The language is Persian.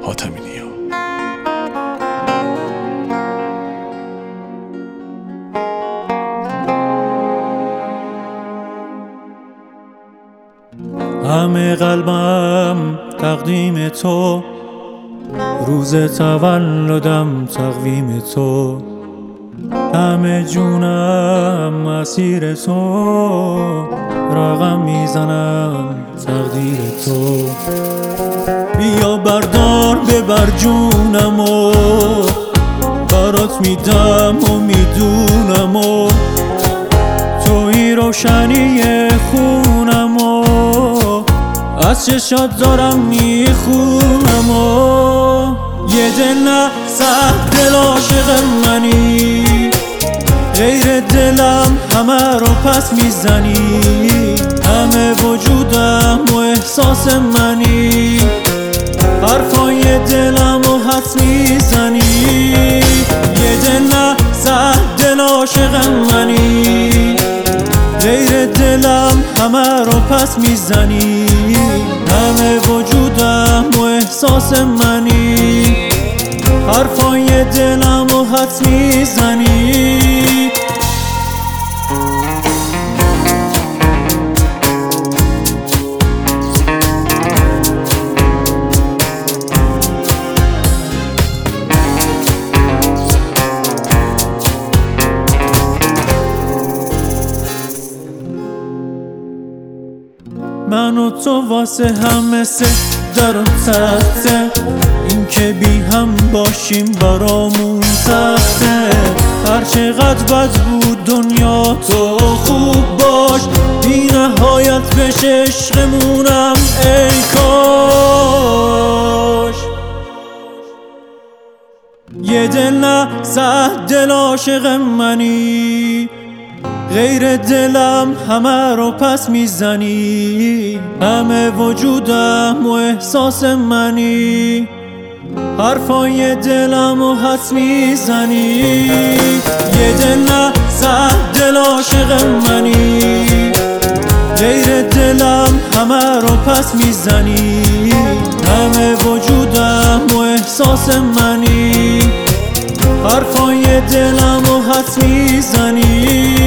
حاتمی‌نیا. همه قلبم تقدیم تو، روز تولدم تقویم تو، همه جونم مسیر تو، رقم میزنم تقدیر تو. بیا بردار ببر جونم و برات میدم و میدونم و توی روشنی خونم و از چشات دارم میخونم و یه دل نه 100 دل عاشق منی، غیر دلم همه رو پس میزنی، همه وجودم و احساس منی، حرفای دلم و حدس میزنی. یه دل نه 100 دل عاشق منی، غیر دلم همه رو پس میزنی، همه وجودم و احساس منی، حرفای دلم و حدس میزنی. من و تو واسه هم مثل در و تخته، این که بی هم باشیم برامون سخته، هر چقدر بد بود دنیا تو خوب باش، بی نهایت بشه عشقمونم ای کاش. یه دل نه 100 دل عاشق منی، غیر دلم همه رو پس میزنی، همه وجودم و احساس منی، حرفای دلم و حدس میزنی. یه دل نه 100 دل عاشق منی، غیر دلم همه رو پس میزنی، همه وجودم و احساس منی، حرفای دلم و حدس میزنی.